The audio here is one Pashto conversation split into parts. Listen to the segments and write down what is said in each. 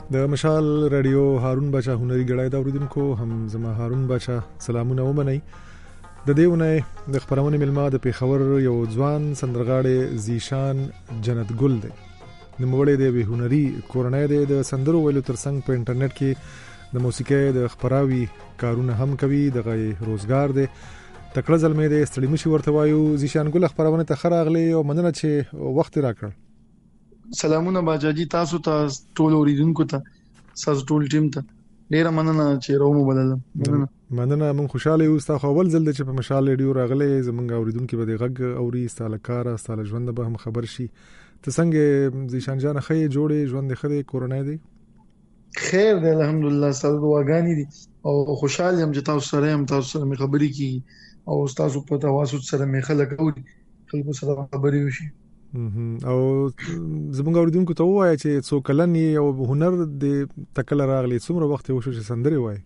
د مشال رادیو هارون بچا هنري غړای دا اوریدونکو هم زما هارون بچا سلامونه ومنئ. د دیونه د خبرونه ملما د پیښور یو ځوان سندرغاړي زیشان جنت ګل دی. د موړې د هنري کورنۍ د سندرو ویلو ترڅنګ په انټرنیټ کې د موسیقي د خبراوي کارونه هم کوي، د روزګار دی. تکړه زلمې د استړي مشي ورته وایو. زیشان ګل خبرونه ته خراغلي او مننه چې وخت راکړ. سلامونه باجاجي، تاسو ته ټول اوریدونکو ته، تاسو ټول ټیم ته ډیره مننه چې راو مو بدلم. مننه من خوشاله یو. تاسو اول ځل چې په مشال ریډیو راغلي زمونږ اوریدونکو به د غږ اوري، ستاله کار ستاله ژوند به هم خبر شي. ته څنګه زیشان جان؟ خې جوړې ژوند خې کورونای دی؟ خیر دی الحمدلله، ستاسو دعاګانې دي او خوشاله يم چې تاسو سره هم، تاسو سره مې خبرې کی او تاسو په تواصل سره مې خلک اوري، خلکو سره خبرې وشي. او زمونږ اوریدونکو ته وایي چې څو کلن او هنر د تکل راغلی، څومره وخت وشو چې سندري وایي؟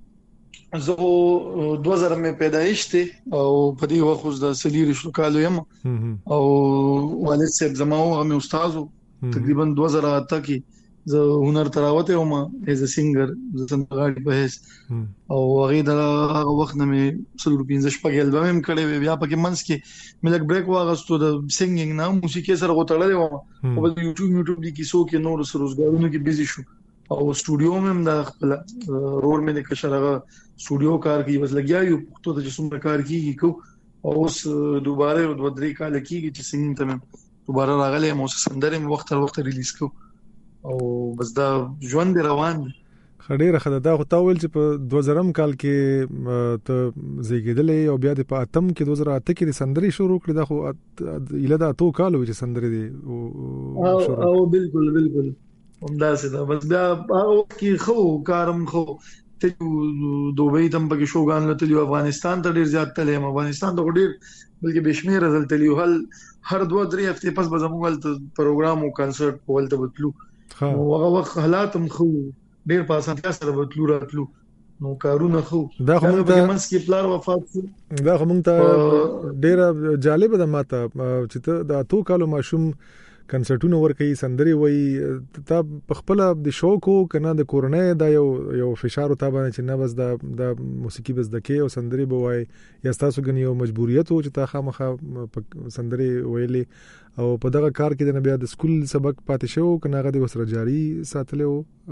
زه 2000 مې پیدایش ته او په دې وخت د سلیری شو کالو یم او والد صاحب زما او مې استادو تقریبا 2008 کې زه هنر تراوته او ما ایز ا سینگر زه سندرغاړي په هیڅ او هغه د هغه وخت نه مې 115 شپږ البم هم کړی، بیا پکې منس کې ملک بریک واغستو د سینګینګ نه موسیقي سره غوټړل و او په یوټیوب کې سو کې نور سره روزګارونو کې بيزي شو او سټوډیو مې د خپل رور مې د کشرغه سټوډیو کار کوي، بس لګیا یو پښتو ته چې څومره کار کیږي کو او اوس دوباره د 2-3 کال کېږي چې سینګینګ ته دوباره راغلی مو سندره مې وخت تر وخت ریلیز کو او بس دا ژوند روان دی. خډيره خدای دا خو تاول چې په 2000 کال کې ته زیږیدلې او بیا د په اتم کې 2008 کې سندري شروع کړې. دا خو اله دا تو کال و چې سندري دي او بالکل همداسې دا. بس بیا هغه کې خو کارم خو ته دوبۍ تم پکې شوګان لته افغانستان ته ډیر زیات تلم، افغانستان ته ډیر بلکې بشمیر رزل تلیو هر 2-3 هفته پس به زموږ پروګرام او کنسرت په ولته بتلو نو هغه وخت حالاتم خو ډیر په اسانه سره بتلو راتلو نو کارونه خو دا خو موږ منس کې پلار وفات شو. دا خو موږ ته ډیر جالب ده ماته چې ته د تو کالو ماشوم کنسرټونه ورکوي، سندري وایي. ته په خپل د شوق کنه د کورنۍ دا یو فشار او تابانه چې نه بس د موسیقي بس دکې او سندري بوای یا تاسو غني یو مجبوریت او چې تا خامخه سندري ویلې او په دغه کار کې د بیا د سکول سبق پاتې شو کنه غدي وسره جاری ساتلو.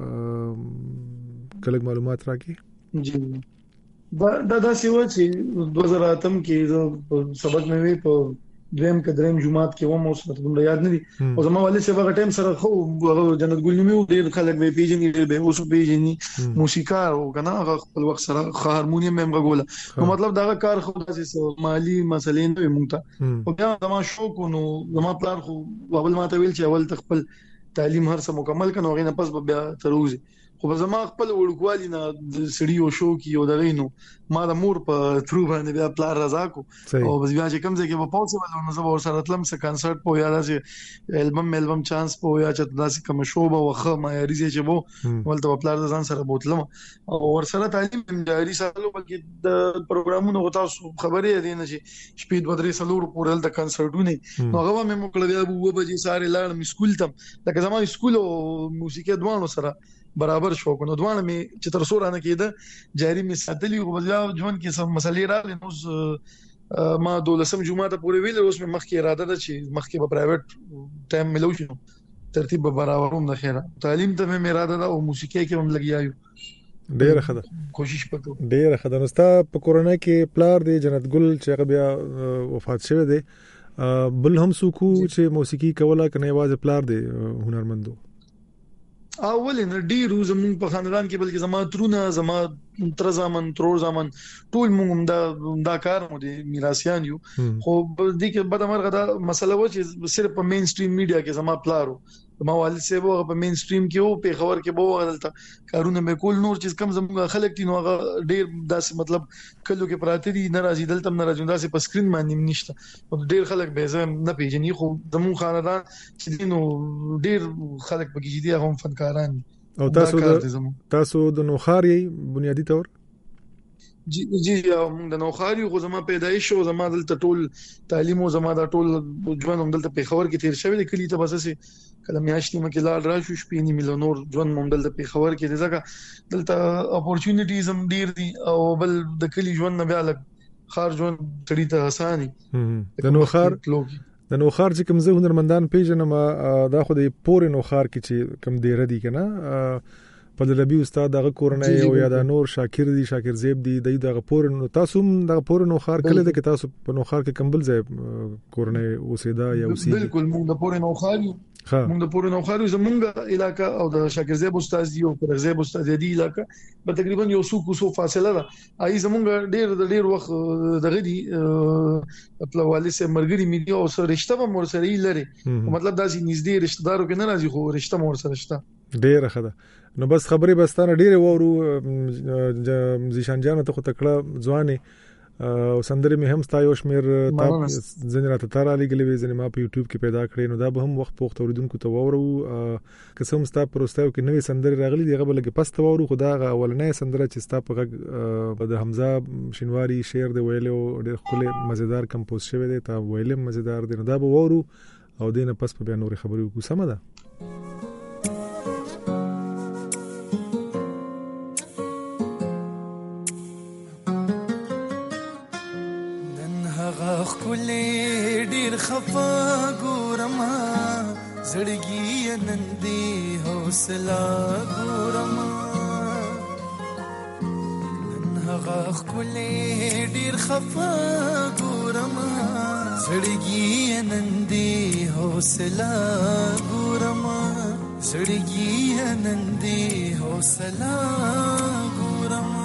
کله معلومات راکې جی دا سیوا چې 2008 کې سبق مې وی په دریم کدریم جمعات کې و مو څه ته یاد نه دي او زما والد صاحب هغه ټایم سره خو جنت ګل نیمه ډیر خلک به پیژني، ډیر به اوس پیژني موسیقار او کنه هغه خپل وخت سره هارمونیم هم غوله نو مطلب دا کار خو داسې مالی مسلې نه مونږ او بیا زما شوق نو زما پلان خو اول ما ته ویل چې اول خپل تعلیم هر څه مکمل کړه غوښنه پس بیا تروزي خو زما خپل وړوکوالي نه د سړیو شو کې او دغه نو ما د مور په ترو باندې بیا پلان رضا کو او بس بیا چې کوم ځای کې په پوسټ ول نو زه ور سره تلم څه کنسرت په یا داسې البم چانس په یا چې داسې کوم شو به وخه ما یاري چې وو ولته پلان ځان سره بوتلم او ور سره تعلیم جاری سره بلکې د پروګرامونو غوښتل خبرې دي نه چې شپې 2-3 سلور پورل د کنسرټونه نو هغه مې مکړه بیا وو بجې ساره لاړ مې سکول تم لکه زما سکول او موسیقي دوانو سره برابر شو کنه دوانه می چې تر سور نه کېده جاری می ساتلی او بیا ژوند کې سم مسلې راغلي نو ما 12 جمعه ته پورې ویل اوس می مخکې اراده ده چې مخکې په پرایویټ ټایم ملو شي ترتیب به برابروم د خیره تعلیم ته می اراده ده او موسیقي کې هم لګیایو ډیره خده کوشش وکړو. ډیره خده نو ستا په کورونا کې پلار دی جنت ګل چې بیا وفات شوه دی بل هم سوکو چې موسیقي کوله کنه واځ پلار دی هنرمندو اول نه ډیرو زمون په خاندان کې بلکې زما ترونه زما تر زمان ترور زمان ټول موږ دا کار مو دي میراثیان یو خو د دې کې بد مرغه دا مسله و چې صرف په مین سټریم میډیا کې زما پلارو ما والد صاحب هغه په مین سټریم کې او په خبر کې بو غلطه کارونه به کول نور چیز کم زموږ خلک دي نو هغه ډیر داسې مطلب کلو کې پراته دي ناراضي دلته ناراضي داسې په سکرین باندې نشته او ډیر خلک به زه نه پیژني خو زموږ خاندان چې نو ډیر خلک پکې دي هغه فنکاران او تاسو د نوخاري بنیادی تور جی د نوخاري خو زما پیدایش او زما دلته ټول تعلیم او زما د ټول ژوند هم دلته پیښور کې تیر شوی د کلی ته بس سه کله میاشتې مکه لاړ راشو شپې نه مليونور ژوند هم دلته پیښور کې دي ځکه دلته اپورچونټیز هم ډیر دي او بل د کلی ژوند نه بیا لګ خار ژوند تړي ته اساني د نوخار چې کوم زه هنرمندان پیژنم دا خو د پور نوخار کې چې کوم دی ردی کنه په لبي استاد دغه کورنۍ او یا د نور شاکر دي شاکر زیب دي دغه پور تاسو دغه پور نوخار کله د کې تاسو په نوخار کې کمبل ځای کورنۍ اوسېدا یا اوسېدا بالکل موږ د پور نوخار موږ د پور نوخار زمونږ علاقہ او د شاکر زیب استاد دی او پر زیب استاد دی علاقہ په تقریبا یو سو فاصله ده ای زمونږ ډیر وخت دغه دی خپل والي سره مرګري میډیا او سره رشتہ به مور سره لري مطلب دا چې نږدې رشتہ دارو کې نه راځي خو رشتہ مور سره شته ډیر خده نو بس خبرې بستانه ډیره وورو زیشان جان ته خو تکړه ځواني او سندري مې هم ستایو شمیر تاب ځنه راته تار علی ګلوي ځنه ما په یوټیوب کې پیدا کړې نو دا به هم وخت پوښت اوریدونکو ته وورو قسم ستا پروستاو کې نوې سندري راغلي دی غبل کې پست وورو خدا اولنې سندره چې ستا په غ د حمزه شینواری شعر دی ویلو ډېر خپل مزیدار کمپوز شوی دی تا ویلم مزیدار دی دا به وورو او دینه پس په بیا نور خبرې وکړو سم ده خلې ډېر خفا ګورما زړګي نندي حوصله ګورما نن هغه خلې ډېر خفا ګورما زړګي نندي حوصله ګورما زړګي نندي حوصله ګورما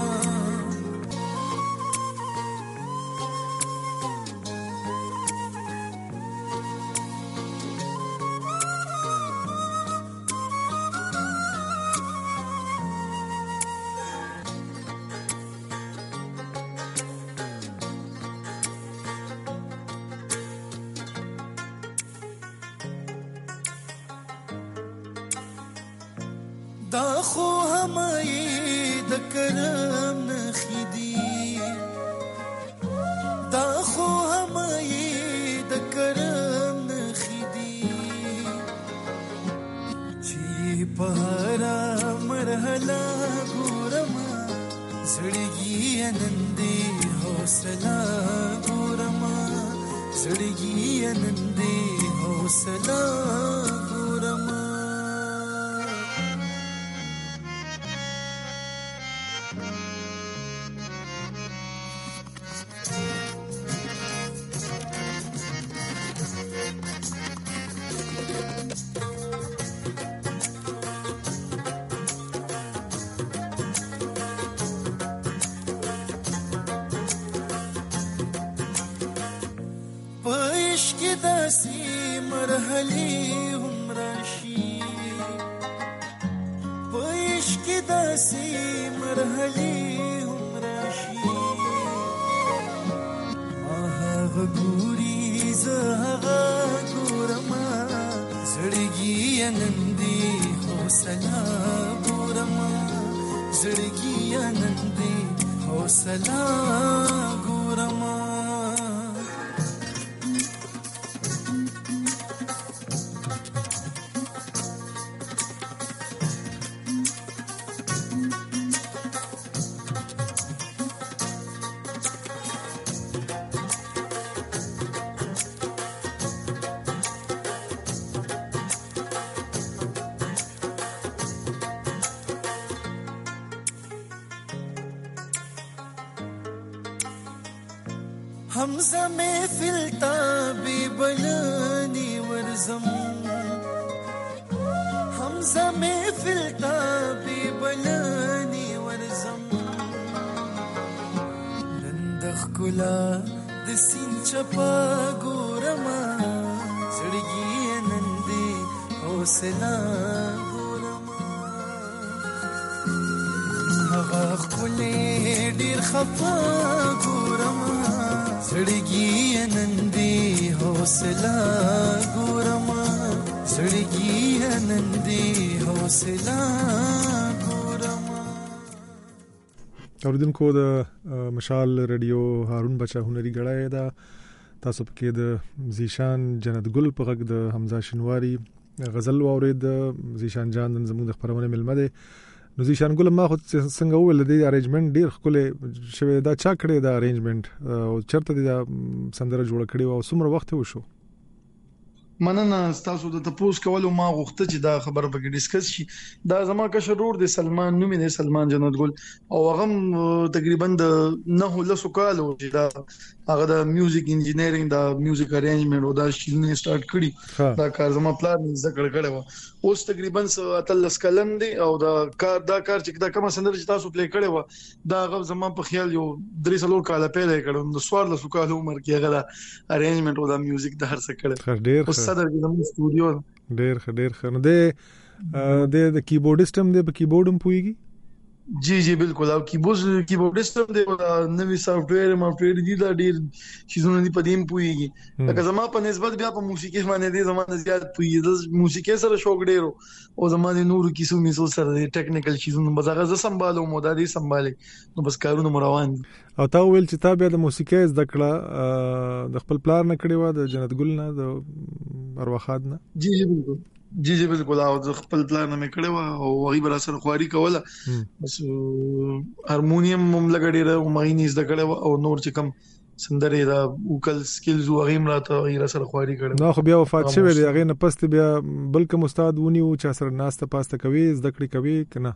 دا خو همای د کرم نخیدی دا خو همای د کرم نخیدی چې په هر مرحله ګورما زړګي نندي حوصله ګورما زړګي نندي حوصله ګورما داسي مرحلي هم راشي پوش کې داسي مرحلي هم راشي هغه ګوري زه ګورما زړګي نندي حوصله ګورما زړګي نندي حوصله ګورما حمزه محفل تابي بلاني ورزم حمزه محفل تابي بلاني ورزم نندخ کلا د سین چپا ګورما زړګي نندي حوصله ګورما هغه خلې ډېر خفا ګورما زړګي نندي حوصله ګورما زړګي نندي حوصله ګورما اوریدونکو د مشال رادیو هارون بچا هنري غړای دا تاسو پکې د زیشان جنت ګل په غږ د حمزه شینواری غزل واورید. زیشان جان زموږ د خبرونه ملمه ده. نو زیشان ګل ما خو څنګه ویل د ارینجمنت ډیر خپل شوی دا چا کړی دا ارینجمنت او چرته دا سندره جوړ کړی او څومره وخت وشو؟ مننه تاسو د تپوس کولو ما غوښته چې دا خبره به ډیسکس شي. دا زما کشر ورور د سلمان نوم دی، سلمان جنت ګل، او هغه تقریبا د 9 کالو چې دا هغه د میوزیک انجینیرینګ دا میوزیک ارینجمنت او دا شینه سٹارټ کړی. دا کار زما پلان ذکر کړو. اوس تقریبا 13 کلن دی او دا کار چې دا کوم سندره چې تاسو پلی کړو دا هغه زما په خیال یو 3 کال پیدا کړم. د 14 کال عمر کې هغه ارینجمنت او دا میوزیک د هر څه کړو. ډیر صدر کې د استودیو ډیر خنه د کیبورډست هم د کیبورډ هم پويږي. جی بالکل. او کیبورډست هم د نوې سافټ ویر دی دا ډیر شیزونه دی پدیم پويږي. لکه زما په نسبت بیا په موسیقي باندې دی زما زیات پويږي. د موسیقي سره شوق ډیرو او زما د نورو کیسو میسو سره د ټیکنیکل شیزونه بزغه ز سمبالو مودادي سمبالي نو بس کارونه مروان دي. او تا ویل چې تا بیا د موسیقي زده کړه د خپل پلار نه کړی و د جنت ګل نه د ارواخاد نه؟ جی بالکل. او خپل پلان نه کړو او غیب را سره خواري کوله. بس هارمونیم هم لګړې را ماینې زده کړو او نور چې کم سندره دا وکل سکلز او غیم راته غیر سره خواري کړو. نو خو بیا وفات شوی دی هغه نه پست بیا بلکې استاد ونی او چا سره ناسته پاسته کوي زده کړې کوي کنه؟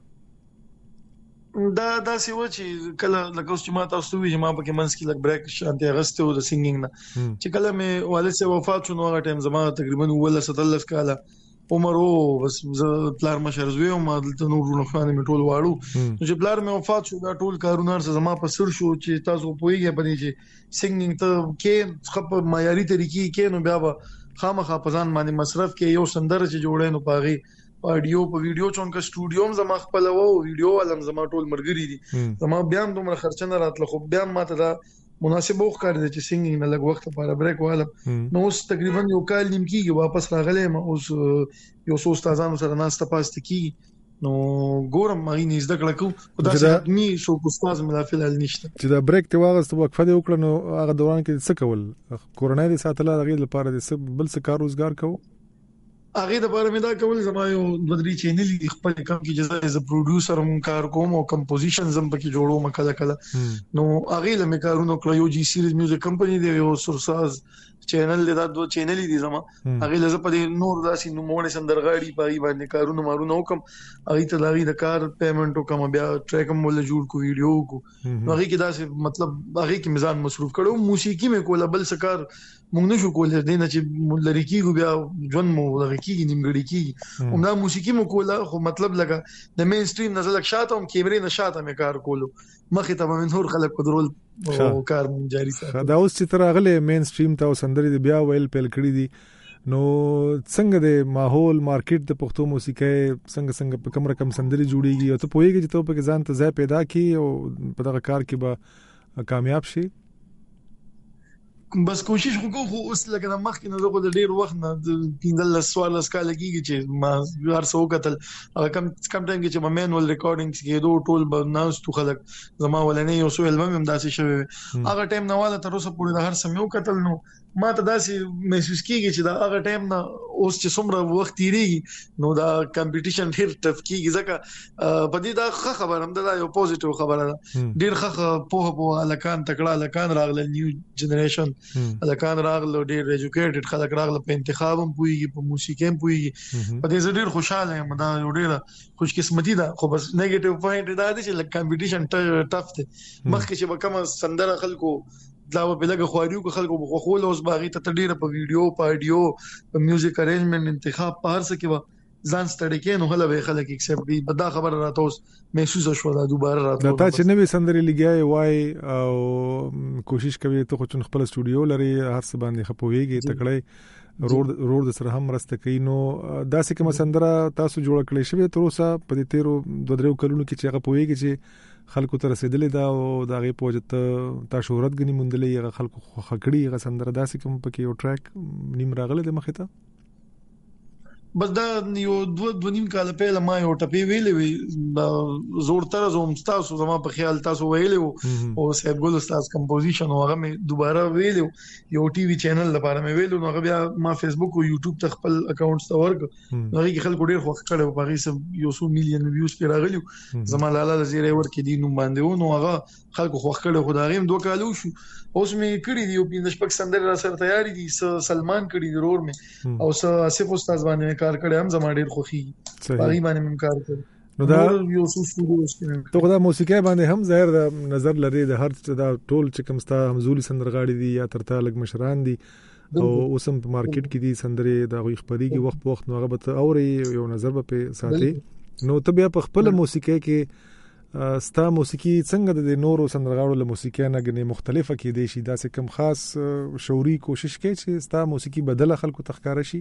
دا سیو چې کله لکه چې ما تاسو وی چې ما پکې منس کې لګ بریک شانتي اغسته او د سینګینګ نه چې کله مې والد سره وفات شو نو هغه ټیم زما تقریبا 17 کاله عمر او بس پلار مشر زوی او ما دلته نور نو خانه می ټول واړو. چې پلار مې وفات شو دا ټول کارونه سره زما په سر شو چې تاسو پويږئ باندې چې سینګینګ ته کې خپ معیاري طریقې کې نو بیا به خامخا پزان باندې مصرف کې یو سندره چې جوړې نو پاغي اډیو په ویډیو چونکه سټوډیو هم زما خپل وو ویډیو ولم زما ټول مرګري دي. زما بیا هم دومره خرچنه راتله خو بیا ماته دا مناسب وخت دی چې سینګینګ نه لګ وخت لپاره بریک والم. نو اوس تقریبا یو کال نیم کېږي واپس راغلی ما. اوس یو څو استادانو سره ناسته پاسته کېږي نو ګورم مې نه زده کړم خو دا ځکه شو استاد مې فل حل نشته چې دا بریک ته واغست وقفه دی وکړه. نو هغه دوران کې څه کول؟ کورونای دي ساتله هغه لپاره د بل څه کار روزګار کوو هغه د باره مې دا کول. زما یو بدري چینل دی خپل کم کې جزا از پروډوسر هم کار کوم او کمپوزیشن زم پکې جوړوم کله نو هغه لمه کارونه کړو. یو جی سیریز میوزیک کمپنی دی یو سرساز چینل دی دا دوه چینل دي زما. هغه لزه په نور داسې نمونه سندرغاړي پای باندې کارونه مارونه وکم. هغه ته لاغي د کار پیمنټ وکم بیا ټریک هم ول جوړ کو ویډیو کو هغه کې داسې مطلب هغه کې میزان مصروف کړو. موسیقي مې کوله بل سکار مونږ نشو کولای دینه چې لری کیږي بیا ژوند مو لری کیږي نیمګړی کیږي. همدا موسیقي مو کوله خو مطلب لګه د مین سټریم نزل شاته هم کیمرې نشاته مې کار کولو مخې ته من نور خلک قدرول او کار جاری ساتي. دا اوس چې تر غلې مین سټریم ته سندري دی بیا ویل پیل کړی دي نو څنګه د ماحول مارکیټ د پښتو موسیقي څنګه په کوم رقم سندري جوړیږي او ته پوهیږي چې ته په ځان ته ځای پیدا کی او په دغه کار کې به کامیاب شي؟ بس کوشش وکړو خو اوس لکه د مخ کې نه زغه د ډیر وخت نه د 15 کال کېږي چې ما هر څو کتل کم ټایم کې چې ما مینوال ریکارډینګز کې دوه ټول بناس تو خلک زما ولنې یو سو البم هم داسې شوی هغه ټایم نه والا تر اوسه پورې د هر سمو کتل نو ما ته داسې محسوس کیږي چې دا هغه ټایم نه اوس چې څومره وخت تیریږي نو دا کمپټیشن ډیر ټف کیږي ځکه په دې دا خبره هم دا یو پوزټیو خبره ده. ډیر په الکان تکړه الکان راغله نیو جنریشن الکان راغله ډیر ایجوکیټډ خلک راغله په انتخاب هم پويږي په موسیقي هم پويږي. په دې ډیر خوشاله یم دا ډیر خوش قسمتي ده. خو بس نیگیټیو پوینټ دا دی چې کمپټیشن ټف دی. مخکې چې به کوم سندره خلکو دا په لګه خواريو کو خلکو په خول اوس باغی ته ډیره په ویډیو په اډیو په میوزیک ارینجمنت انتخاب په هر څه کې و ځان ستړي کې نو هله به خلک ایکسپټ دي. بدا خبر راته اوس محسوس شو دا دوباره راته دا چې نوې سندري لګیای وای او کوشش کوي ته خو چون خپل استودیو لري هر څه باندې خپويږي تکړه روډ سره هم راسته کوي نو داسې کوم سندره تاسو جوړ کړی شوی تر اوسه په دې تیرو 2-3 کلونو کې چې هغه پويږي چې خلکو ته رسیدلې دا او دا غي پوجت تا شهرت غني مندلې هغه خلکو خکړی هغه سندره داسې کوم پکې یو ټریک نیم راغله د مخه ته بس دا یو 2.5 کال پهله ما یو ټپی ویلې وی زور تر زوم تاسو زما په خیال تاسو ویلې او سید ګل استاد کمپوزیشن او هغه مې دوباره ویلې یو ټي وي چینل لپاره مې ویلو نو هغه بیا ما فیسبوک او یوټیوب ته خپل اکاونټ ته ورک نو هغه خلکو ډیر خوښ کړو په هغه سم یو 100 میلیون ویوز پر راغلی زما لاله زیره ورکې دي نو باندې نو هغه خلکو خوښ کړو خدای غیم 2 کالو شو اوس مې کړی دی یو 15 پک سندره را سره تیاری دي سلمان کړی دی رور مې او آصف استاد باندې کار کړی هم زما ډیر خوخي باغی باندې مې کار کړ نو دا یو څه شروع ته دا موسیقي باندې هم ظاهر د نظر لري د هر څه دا ټول چې کوم ستا همزولي سندرغاړي دي یا ترته لګ مشران دي او اوسم په مارکیټ کې دي سندرې دا غوي خبريږي وخت په وخت نو هغه به اوري یو نظر به ساتي نو ته بیا په خپل موسیقي کې ستا موسیقي څنګه د نورو سندرغاړو له موسیقي نه غني مختلفه کې دي شي دا څه کم خاص شعوري کوشش کوي چې ستا موسیقي بدله خلکو تخکاره شي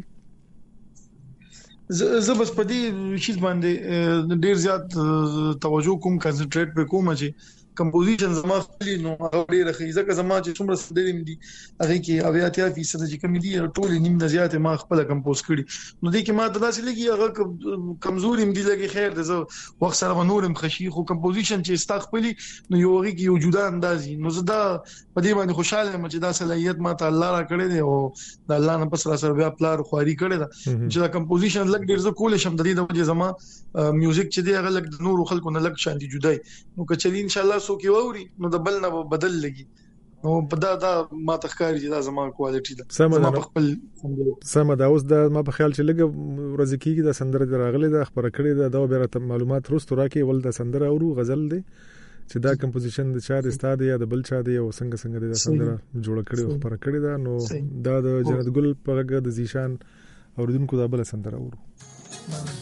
زه بس په دې شی باندې ډیر زیات توجه کوم کنسنټریټ په کوم چې کمپوزیشن زما خپل نو هغه ډیره خیزه که زما چې څومره سندرې دي هغه کې 80% چې کوم دي ټول نیم نه زیات ما خپل کمپوز کړي نو دې کې ما تاسو لګي هغه کمزوري مدي لګي خیر د زه وخت سره نورم خشي خو کمپوزیشن چې استخپلي نو یو هغه کې یو جدا اندازي نو زه دا په دې باندې خوشاله یم چې دا صلاحیت ما ته الله را کړی دی او د الله نه پس را سره بیا پلار خواري کړی دا چې دا کمپوزیشن لګ ډیر زه کول شم د دې د وجه زما میوزیک چې دی هغه لګ د نورو خلکو نه لګ شانتي جدای نو کچې ان شاء الله سو کې ووري نو د بل نه بدل لګي نو په دا ما تخکاری چې دا زما کوالټی ده زما خپل سم دا اوس د ما په خیال چې لګ ورځ کېږي د سندره راغلي د خبره کړې دا به معلومات روستو راکې ول د سندره اورو غزل دی چې دا کمپوزیشن د چا د استاد یا د بل چا دی او څنګه د سندره جوړ کړي او خبره کړې ده نو دا د جنت ګل په غږ د زیشان اوریدونکو دا بل سندره اورو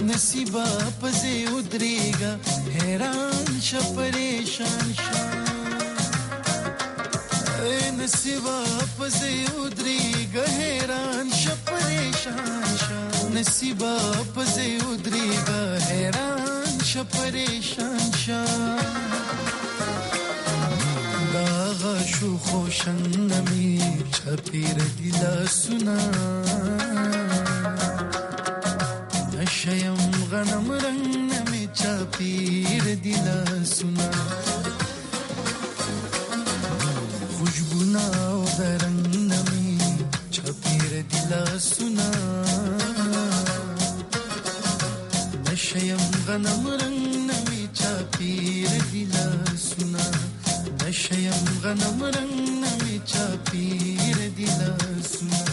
نصیبا پزې ودرېګا حیران شه پریشان شه نصیبا پزې ودرېګا حیران شه پریشان شه نصیبا پزې ودرېګا حیران شه پریشان شه شو خوشن نمی چپیر دیلا سنا نشیم غنم رنگ نمی چپیر دیلا سنا خوشبونا و درنگ نمی چپیر دیلا سنا نشیم غنم رنگ نمی چپیر دیلا سنا نشیم غنم رنگ نمی چاپیر دیلا سنا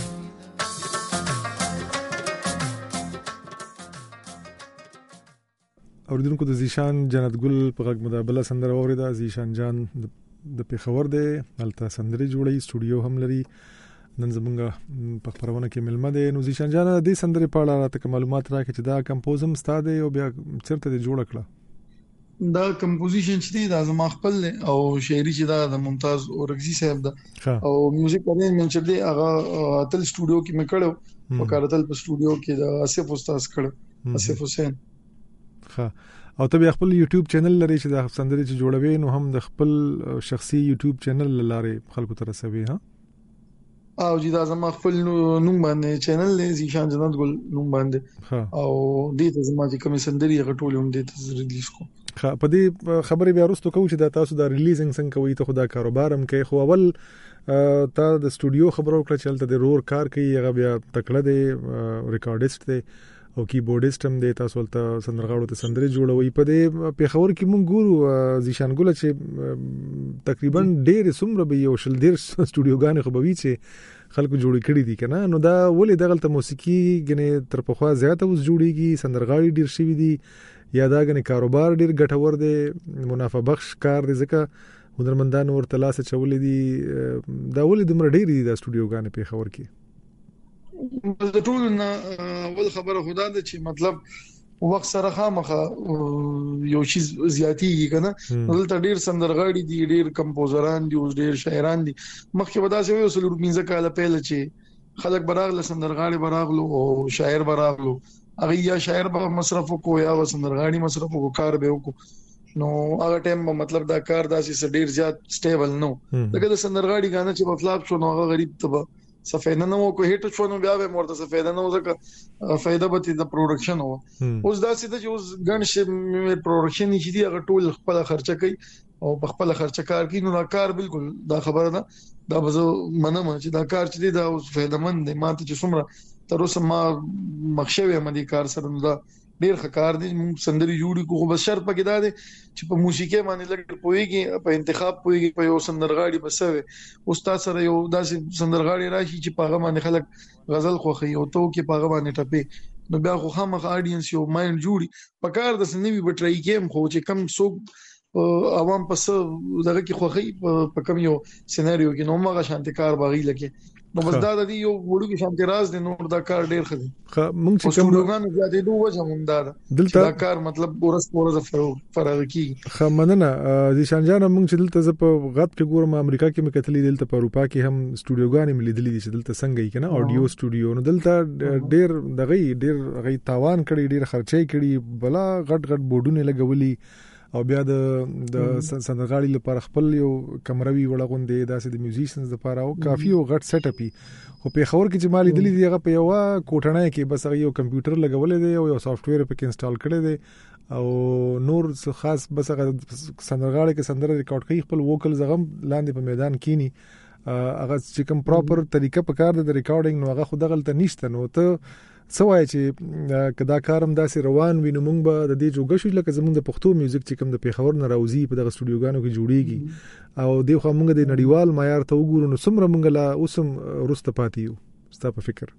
اوریدونکو د زیشان جنت ګل په غږ مدابله سندره اوریده. زیشان جان د پیښور دی، هلته سندرې جوړي، سټوډیو هم لري. نن زمونږ په خبرونه کې ملمه دی. نو زیشان جان د سندرې په اړه راته معلومات راکړي چې دا کمپوزم ستا دی او بیا چیرته دی جوړ کړه؟ دا کمپوزیشن چې دا زما خپل او شاعري چې دا د ممتاز اورغزي صاحب دا او میوزیک ارینجمنت چې دی هغه تل سټوډیو کې مې کړو او کارتل په سټوډیو کې د اسف استاد کړو، اسف حسین. ها او ته بیا خپل یوټیوب چینل لري چې د سندرې چې جوړوي، نو هم د خپل شخصي یوټیوب چینل لاره خلکو ته رسوي؟ ها او چې دا زما خپل نوم باندې چینل دی، زیشان جنت ګل نوم باندې، او دې ته زما چې کوم سندري غټول هم دې ته ریلیز کوم. په دې خبرې بیا وروسته کوم چې دا تاسو دا ریلیزینګ څنګه کوي، ته خدا کاروبار هم کوي، خو اول تا د سټوډیو خبرو کړه چې تل د رور کار کوي، هغه بیا تکړه دی، ریکارډیست دی او کیبورډیست هم دی، تاسو ولته سندرغاړو ته سندرې جوړوي. په دې پیښور کې مونږ ګورو زیشان ګل چې تقریبا ډېر سمره به یو شل ډېر سټوډیوګانې خو به وي چې خلکو جوړ کړي دي کنه. نو دا ولې دغلته موسیقي غنې تر پخوا زیاته اوس جوړیږي، سندرغاړي ډېر شوي دي، یا دا غنې کاروبار ډېر ګټور دی، منافع بخش کار دی، ځکه هنرمندان ورته لاس چولې دي، دا ولې دومره ډېر دي دا سټوډیوګانې پیښور کې؟ د ټول نه ول خبره خدا ده چې مطلب وخت سره خامخه یو شی زیاتیږي کنه. دلته ډیر سندرغاړي دي، ډیر کمپوزران دي، ډیر شاعران دي. مخکې ودا سه یو سلور پنځه کاله پهل چې خلک براغله سندرغاړي براغلو او شاعر براغلو، هغه یا شاعر به مصرف کو یا سندرغاړي مصرف کو، کار به وکړو. نو هغه ټیم مطلب دا کار داسې ډیر زیات سټیبل نو، دغه د سندرغاړي غانه چې مطلب شو نو هغه غریب ته سفیده نو کو هیټ شو نو بیا به مرته سفیده نو ځکه فائدہ به د پروډکشن وو. اوس دا سیده چې اوس ګڼ شي پروډکشن چې دی هغه ټول خپل خرچه کوي او په خپل خرچه کار کوي. نو دا کار بالکل دا خبره ده، دا به منم چې دا کار چې دی دا اوس فائدہ مند دی. ماته چې څومره تر اوسه ما مخشوي مدي کار سره نو دا ډیر ښکار دي. سندري جوړي کو بس شرط پکې دا دي چې په موسیقي باندې لګ پويږي، په انتخاب پويږي، په یو سندرغاړي بسوي استاد سره یو داسې سندرغاړي راشي چې پاغه باندې خلک غزل خوخي او تو کې پاغه باندې ټپي، نو بیا خو خامخ اډینس یو مایند جوړي پکار د سنوي بټرای کېم خو چې کم سوق عوام پس دغه کې خوخي په کم یو سيناريو کې نو مغه شانتکار باغی لکه نو بس دا د یو وړو کې شانتي راز دي. نو دا کار ډیر خدي مونږ چې کوم ډوګانو زیاتې دوه وجه مونږ دا دا کار مطلب ورځ فرغ کی خمننه زیشان جان. مونږ چې دلته ز په غټ کې ګورم امریکا کې مې کتلې، دلته په اروپا کې هم سټوډیوګانې مې لیدلې دي چې دلته څنګه یې کنه اډیو سټوډیو، نو دلته ډیر دغه ډیر غي تاوان کړي، ډیر خرچې کړي، بلا غټ بورډونه لګولي او بیا د سندرغاړي لپاره خپل یو کمروي وړغوندې داسې د میوزیشنز لپاره او کافي او غټ سیټ اپ. خو په خبر کې چې مالي دلی دیغه په یو کوټنۍ کې بس یو کمپیوټر لګولې دی او یو سافټویر په کې انسټال کړی دی او نور خاص بس هغه سندرغاړي کې سندره ریکارډ کوي، خپل ووکل زغم لاندې په میدان کینی، هغه چې کوم پراپر طریقه په کار د ریکارډینګ نو هغه خود غلطه نشته. نو ته سوای چې کدا کارم داسې روان وینم مونږ به د دې جوګه شو لکه زمونږ د پښتو میوزیک چې کوم د پیښور نه راوځي په دغه سټوډیوګانو کې جوړیږي او د خو مونږ د نړیوال معیار ته وګورو نو څومره مونږ لا اوسم ورسته پاتې یو. ستا په فکر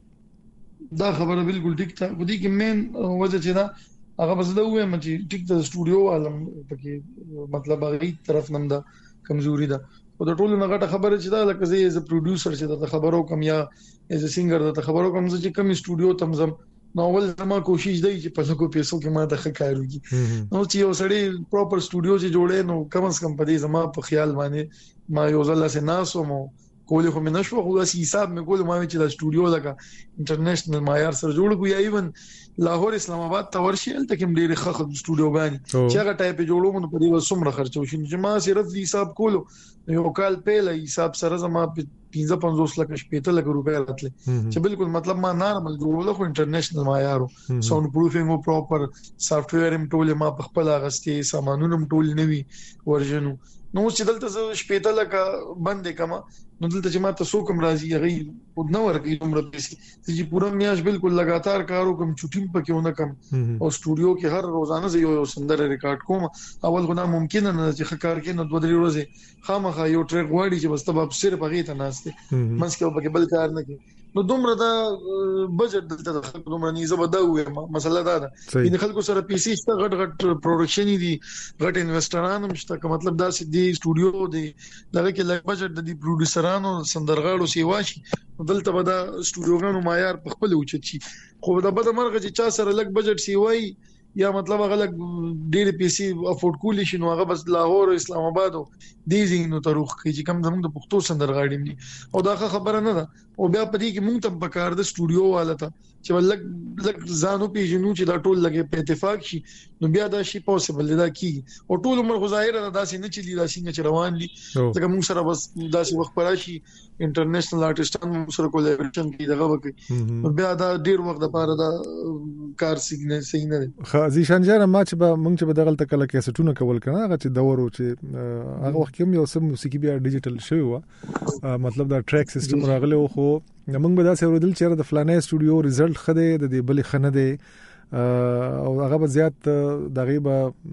دا خبره بالکل ټیک ده. ودی کې مین وجه چې دا هغه بس دا وې چې ټیک د سټوډیو عالم پکې مطلب هغه طرف نم دا کمزوري ده او د ټولو نغټه خبره چې دا لکه زه ایز ا پروډوسر چې دا خبرو کم یا ایز ا سینګر دا خبرو کم چې کم سټوډیو تمزم نو ول ما کوشش دی چې په لکو پیسو کې ما ته ښه کار وکړي نو چې یو سړی پراپر سټوډیو چې جوړې نو کم از کم په دې زما په خیال باندې ما یو ځل سه ناسو مو کولې خو مې نشو خو داسې حساب مې کول ما چې دا سټوډیو لکه انټرنیشنل معیار سره جوړ کو یا ایون لاهور اسلام آباد ته ورشي ال تکم ډېر ښه سټوډیو غاني چې هغه ټایپ جوړو مونږ په دې وسمره خرچو شي چې ما صرف دې حساب کولو یو کال په حساب سره زما 55 لک شپېته لک روپیا راتله چې بالکل مطلب ما نارمل جوړول خو انټرنیشنل معیارو ساوند پروفینګ او پراپر سافټویر هم ټول ما په خپل اغستې سامانونه هم ټول نوي ورژنو نو چې دلته شپېته لک باندې کما نو دلته چې ما تاسو کوم راځي هغه نو ورګي عمر پیسې چې پوره میاش بالکل لګاتار کارو کوم چټیم پکې ونه کم او سټوډیو کې هر روزانه یو سندره ریکارډ کوم اول غنا ممکن نه چې ښکار کې نو 2 ورځې خامخا یو ټریک وایي چې بس تب صرف هغه ته ناشته مسکه په بل کار نه کوي نو دومره دا بجټ دلته د خلکو دومره نه زبده وي مسله دا ده چې خلکو سره پیسې شته غټ پروډکشن دي غټ انویسټران هم شته که مطلب دا سې دی سټوډیو دی دغه کې لږ بجټ د پروډوسرانو سندرغاړو سیوا شي دلته به دا سټوډیوګانو معیار په خپل اوچت شي خو دا به مرغه چې چا سره لږ بجټ سیوای یا مطلب هغه ډېر پیسې افورد کولی شي نو هغه بس لاهور او اسلام آباد او دې ځینو تاریخ کې چې کم زموږ د پښتو سندرغاړي دي او دا خبره نه ده او بیا پدې کې مونږ ته په کار د سټوډیو والته چې لږ ځانو پیژنو چې دا ټول لګي په اتفاق شي نو بیا دا شي پوسیبل دا کی او ټول عمر غظاهر دا داسې نه چلی دا څنګه چې روان دي ځکه مونږ سره بس داسې وخت پراشي انټرنیشنل آرټیستانو سره کولیبریشن کې دغه وکړي بیا دا ډیر وخت لپاره دا کار صحیح نه دی خازي شانجان ما چې به مونږ چې بدل تکله کیسټونه کول کنه هغه چې دورو چې هغه وخت کې یو سم موسیقي بیا ډیجیټل شوی و مطلب دا ټریک سیستم راغلی خو موږ به دا څه ورودل چې د فلانه سټوډیو ریزلټ خده د دې بل خنه دی او هغه به زیات دغه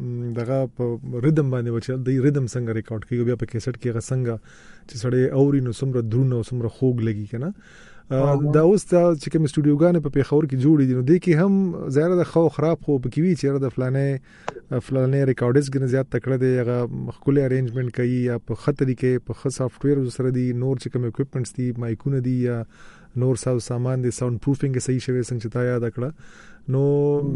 په ریدم باندې وچل دی ریدم څنګه ریکارډ کیږي بیا په کیسټ کې غسنګ چې سړی اوري نو سمره درونه او سمره خوګ لګي کنه دا اوس چې کوم سټوډیوګان په پیښور کې جوړې دي نو د کې هم زیاده د خو خراب خو په کې وی چې د فلانه ریکارډز کې زیات تکړه دی هغه خپل ارینجمنت کوي یا په خطرې کې په خاص سافټویر سره دی نور چې کوم اکوپمنټس دي مایکونه دي یا نور سامان دي ساوند پروفینګ صحیح شوی څنګه چې تا یاد کړه نو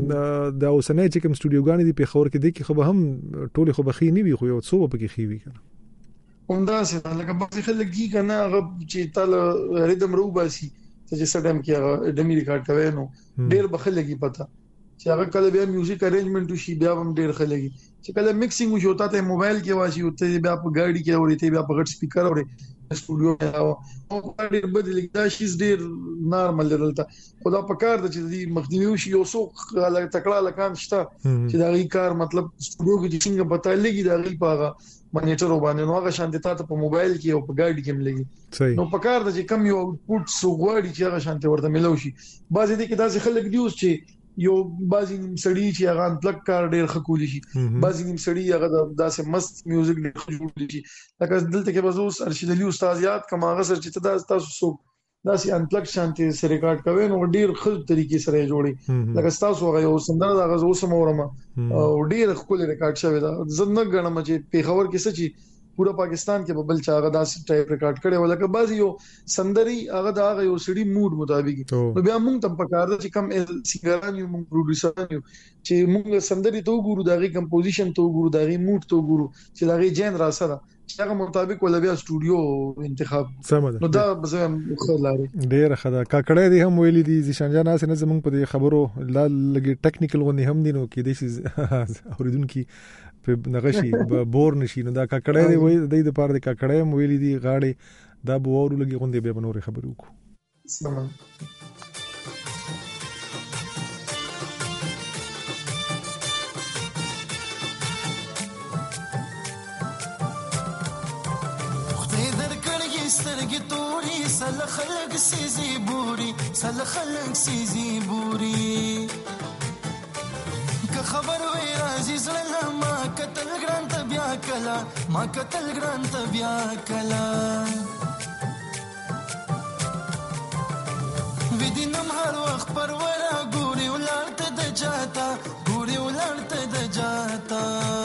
دا اوسنۍ چې کوم سټوډیوګان دي په خور کې دي کې خو به هم ټول خو بخي نه وي خو یو څو به کې خي وي کنه همدا څه لکه بعضی خلک دي کنه هغه چې تل ریدم رو باسي چې سټم کې هغه ډمی ریکارډ کوي نو ډیر بخلګي پتا چې هغه کله بیا میوزیک ارینجمنت شي بیا هم ډیر خلګي چې کله میکسینګ وشي وتا ته موبایل کې واشي وته بیا په ګاډي کې اوري بیا په غټ سپیکر اوري سټوډیو کې او ډیر بدل دا شي ډیر نارمل دلته خدا په کار د چې مخدوی شي یو څو تکړه لکان شته چې دا غي کار مطلب سټوډیو کې څنګه پتا لګي دا غي پاغه مانیټر وبانه نو هغه شانتي ته په موبایل کې او په ګاډي کې ملګي نو په کار د چې کم یو پټ سوغواړي چې هغه شانتي ورته ملو شي بعضې دي کې داسې خلک دیوس چې یو بعضې نیم سړی چې هغه انپلګ کار ډیر خکول شي بعضې نیم سړی هغه داسې مست میوزیک ډیر جوړ شي لکه دلته کې بزوس ارشد علي استاد یاد کما هغه سره چې تاسو سو داسې انپلګ شانتي سره ریکارډ کوي نو ډیر ښه طریقې سره جوړي لکه تاسو هغه یو سندره دا غزو سمورم او ډیر خپل ریکارډ شوی دا زنه غنم چې پیښور کې سچي پورا پاکستان کې ببل چا هغه داسې ټایپ ریکارډ کړي ولکه بعض یو سندري هغه دا یو سړي موډ مطابق نو بیا موږ تم پکار چې کم سنگران یو موږ پروډوسر یو چې موږ سندري تو ګورو دغه کمپوزیشن تو ګورو دغه موډ تو ګورو چې دغه جین را سره هغه مطابق ولا بیا سټوډیو انتخاب نو دا بزم خلاري ډیر خدا کاکړې دي هم ویلي دي ځشان جان اس نه زمونږ په خبرو لا لګي ټیکنیکل غونې هم دي نو کې دي شي اوریدونکو په نغشي بور نشي نو دا کاکړې دی وای د دې لپاره د کاکړې هم ویلي دي غاړي دا بورو لګي غونډې به بنوري خبرو کو سترګې توري سل خلق سيزي بوري سل خلق سيزي بوري که خبر وي راځي زړه ما کتل ګران ته بیا کلا ما کتل ګران ته بیا کلا ودینم هر وخت پرورا ګوري ولارته د جاتا ګوري ولارته د جاتا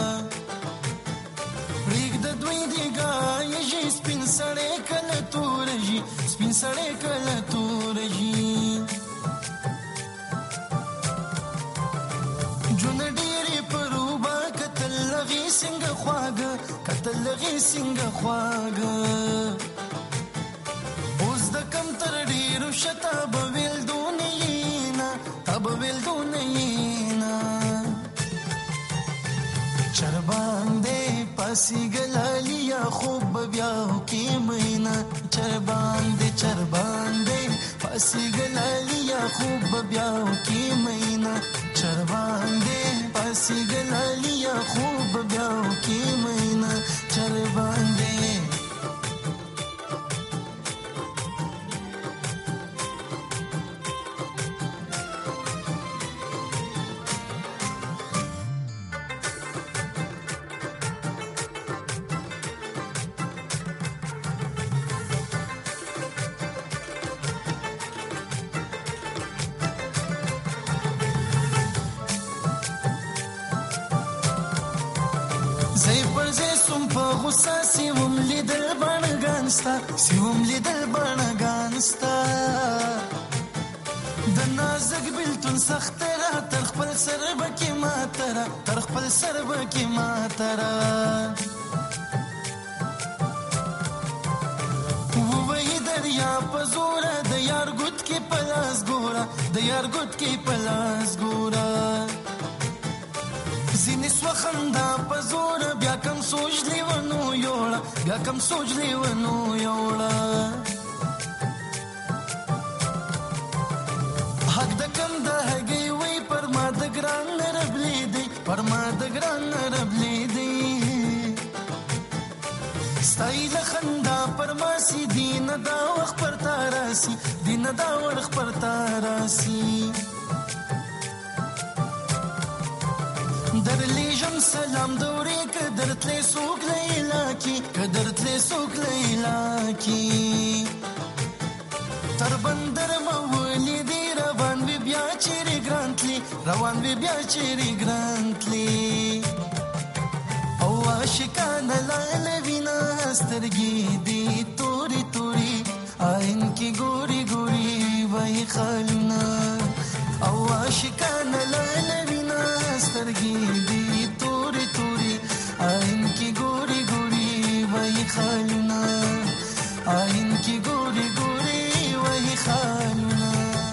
ریګ د دوی دیګا یې سپین سړې کله تورجی سپین سړې کله تورجی څنګه خواږه اوس د کم تر ډیرو شته به ویل دونینا تب ویل دونینا چربان دې پاسي ګلالیا خوب بیاو کې مینا چربان دې پاسي ګلالیا خوب بیاو کې مینا چربان دې پاسي ګلالیا خوب بیاو کې مینا چربان دې زي پر زي سم په غصه سیوم لیدل بانګانستا د نازک بلتون سخت را تر خپل سر بکی ماترا ووی دریا پزورا د یار ګوت کې پلاس ګورا زینې سوخندا پزور بیا کم سوچ لیونو یوړه حق د کم د هګي وی پر ما د ګران ربلی دی ستایل خندا پر ما سی دین دا وخت پر تاراسي در لیجم سلام دوری کدرت لی سوک لیلا کی تر بندر مولی دی روان بی بیا چیری گرانتلی او عاشقان لالوینا سترگی دی توری آئین کی گوری وی خالونا او عاشقان لالوینا سترگی دی توری آئین کی گوری وی خالونا آئین کی گوری وی خالونا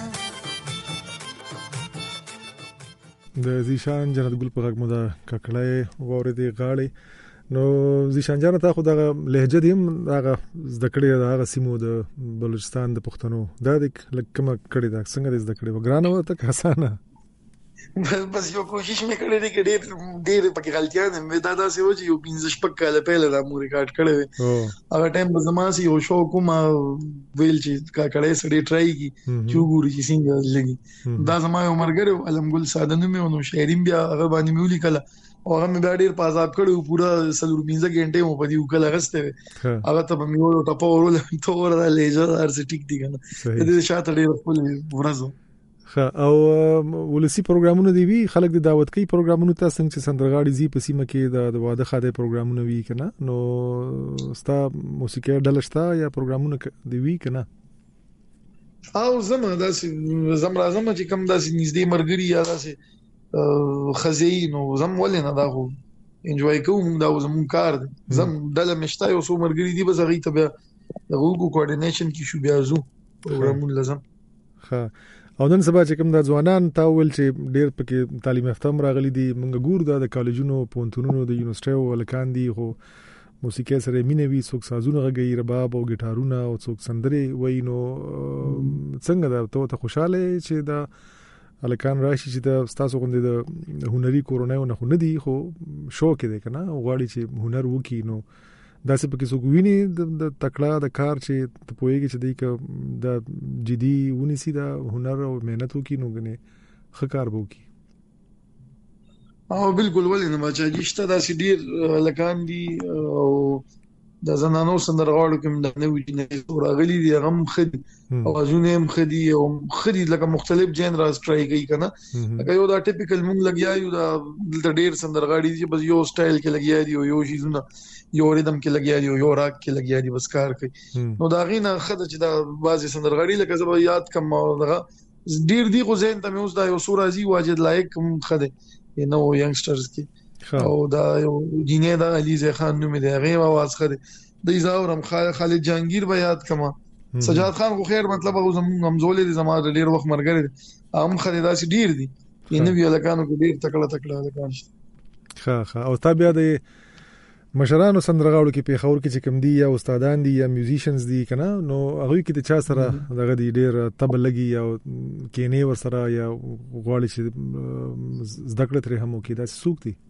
د زیشان جنت ګل په غږ مو دا ککړای وورې غاړي نو زیشان جان ته خو دغه لهجه دیم هغه زده کړې هغه سیمو د بلوچستان د پښتنو دا د لکه کړي دا څنګه زده کړې وګرانه وته حسانه بس یو کوشش مې کړې دي کې ډېر پکې غلطیاں مې دا سه و چې یو 15 شپږ کال پهله دا مو ریکارډ کړې هغه ټایم په زما سي یو شو کوم ویل چې کړې سړې ټرای کی چې وګوري چې څنګه لګي دا زما یو مرګره علمګل ساده نومې ونو شاعرین بیا هغه باندې مې ولیکله او هغه مې ډېر پازاب کړو پورا 15 غنټه مو په دې وکړه غسته هغه ته مې یو ټاپو ورول ته ورته لیجر ارس ټیک دی کنه دې شاته ډېر خپل ورځو او ولسی پروګرامونه دی وی خلک د دعوت کوي پروګرامونه تاسو څنګه چې سندرغاړي زی په سیمه کې د واده خاطر پروګرامونه وی کنه نو ستا موسیقي ډلشتا یا پروګرامونه دی وی کنه او زما چې کوم داسې نږدې مرګري یا داسې خزینو زم ولې نه دا خو انجوای کوم دا زمون کار زم دله مشتا یو څو مرګري دی بس هغه ته بیا دغه کوارډینیشن کې شو بیا زو پروګرامونه لازم او نن سبا چې کوم د ځوانان تاول چې ډېر پکې تعلیم یافته راغلي دي موږ ګور د کالجونو پونتونونو د یونیورسيټو ولکان دي خو موسیقي سره مینوي څوک سازونه غږی رباب او ګټارونه او څوک سندري وینو څنګه دا ته خوشاله چې دا الکان راشي چې دا تاسو غوندي د هنري کورونایو نه خو نه دي خو شوق دی کنه غواړي چې هنر وکي نو دا څه پکې څوک ویني د تکړه د کار چې ته پوهیږي چې د جدي ونیسي دا هنر او مهنت وکي نو غني خکار وکي او بالکل ولې نه ما چې شته دا سې ډیر لکان دي او د زنانو سندرغاړو کوم د نوې راغلي دي غم خدي او ازونه هم خدي او خدي لکه مختلف جنرز ټرای کوي کنه لکه یو دا ټیپیکل مونږ لګیا یو دا ډیر سندرغاړي دي بس یو سټایل کې لګیا دي او یو شیزونه یو ریدم کې لګیا دي او یو راک کې لګیا دي بس کار کوي نو دا غینه خدای چې دا بازي سندرغاړي لکه زما یاد کم دغه ډیر دی خو زین ته اوس دا یو سورازي واجد لایق خدای نو ینګسټرز کې او دا یو جینې دا علیزه خان نوم دی هغه आवाज خره د زاورم خالد جهانگیر به یاد کما سجاد خان خو خیر مطلب هغه زموږ همزولې دي زموږ ډیر وخت مرګره هم خریداسي ډیر دي نو وی لکانو کې ډیر تکړه لکان ښه او تا بیا د مشرانو سندرغاړو کې په خور کې چې کم دي یا استادان دي یا میوزیشنز دي کنه نو هغه کې د چا سره دغه دی ډیر طبل لګي یا کینې ور سره یا غواړي چې زده کړه ترې هم کې دا سوق دي